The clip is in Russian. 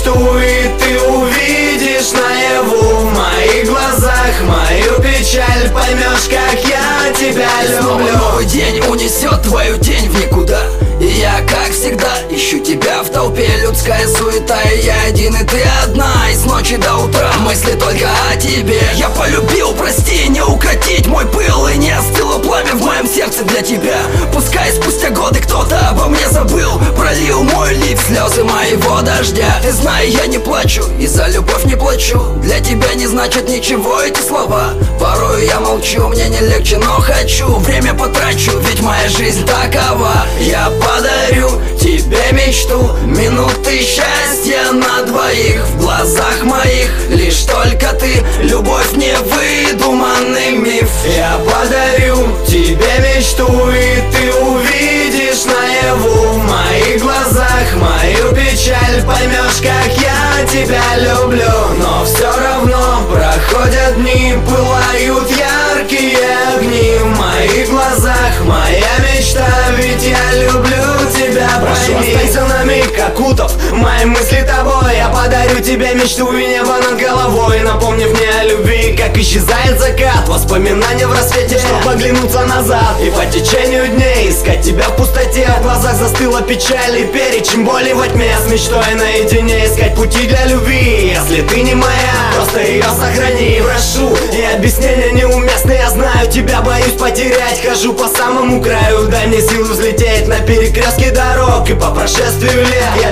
мечту, и ты увидишь наяву в моих глазах мою печаль. Поймешь, как я тебя люблю. Новый день унесет твою тень в никуда, и я, как всегда, ищу тебя в толпе. Людская суета, и я один, и ты одна. И с ночи до утра мысли только о тебе. Я полюбил, прости, не укротить мой пыл, и не остыло пламя в моем сердце для тебя. Пускай спустя годы кто-то обо мне забыл, пролил мой лик слезы моего дождя. Ты знай, я не плачу, и за любовь не плачу. Для тебя не значит ничего эти слова. Порой я молчу, мне не легче, но хочу. Время потрачу, ведь моя жизнь такова. Я подарю тебе мечту, минуты счастья на двоих. В глазах моих лишь только ты, любовь не выдуманный миф. Я подарю тебе мечту, и ты увидишь наяву в моих глазах мою печаль. Поймешь, как я тебя люблю. Но все равно проходят дни, пылают яркие огни в моих глазах моя мечта, ведь я люблю тебя. Прошу, останься на миг, окутав мои мысли тобой. Я подарю тебе мечту и небо над головой, напомнив мне о любви, как исчезает закат. Воспоминания в рассвете, чтобы оглянуться назад, и по течению дней искать тебя в пустоте. В глазах застыла печаль и перечень боли во тьме. С мечтой наедине искать пути для любви. Если ты не моя, просто ее сохрани, прошу. И объяснения неуместны, я знаю, тебя боюсь потерять. Хожу по самому краю, дай мне силы взлететь на перекрестке дорог. И по прошествию лет я